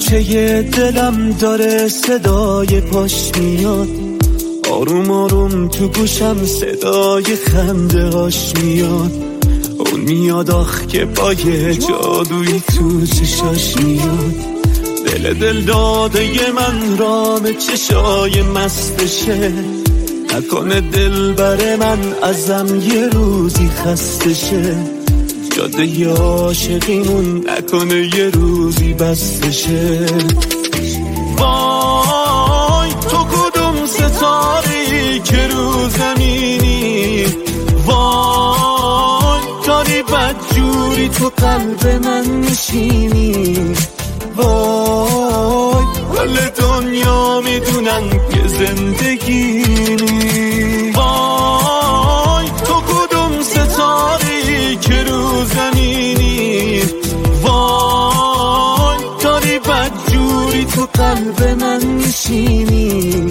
گوشه دلم داره صدای پاش میاد، آروم آروم تو گوشم صدای خنده هاش میاد. اون میاد آخ که با یه جادویی تو چشاش میاد. دل داده من رام چشای مستشه، نکنه دل بر من ازم یه روزی خسته شه. جاده عاشقیمون نکنه یه روزی بسته شه. وای تو کدوم ستاری که رو زمینی، وای داری بدجوری تو قلب من میشینی. وای کل دنیا میدونن که زندگیمی. وای تو کدوم ستاری که رو زمینی، وای داری بدجوری تو قلب من میشینی.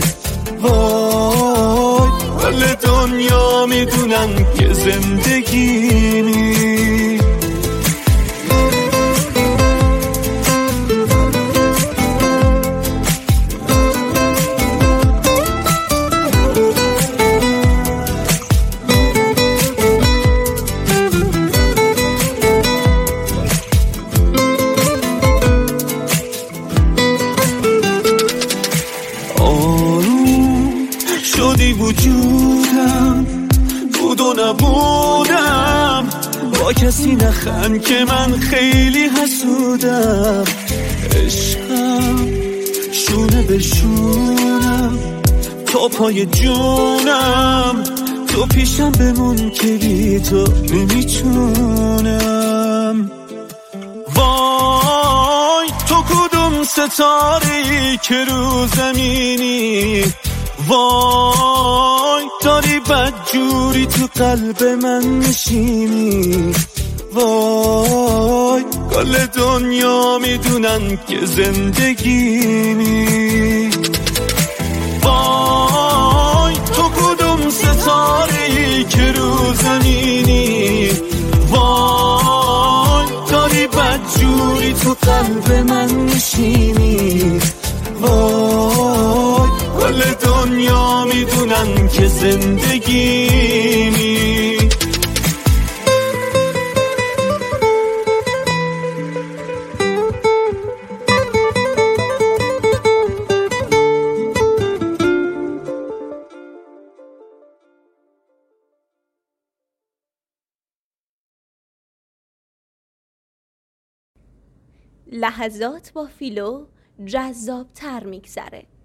وای کل دنیا میدونن که زندگیمی. وجودم بود و نبودم، با کسی نخند که من خیلی حسودم. عشقم شونه به شونم تا پای جونم، تو پیشم بمون که بی تو نمیتونم. وای تو کدوم ستاره که رو زمینی، وای داری بدجوری تو قلب من میشینی. وای کل دنیا میدونن که زندگیمی. وای تو کدوم ستاره‌ای که رو زمینی، وای داری بدجوری تو قلب من میشینی. وای کل دنیا میدونن که زندگیمی. لحظات با فیلو جذاب تر میگذره.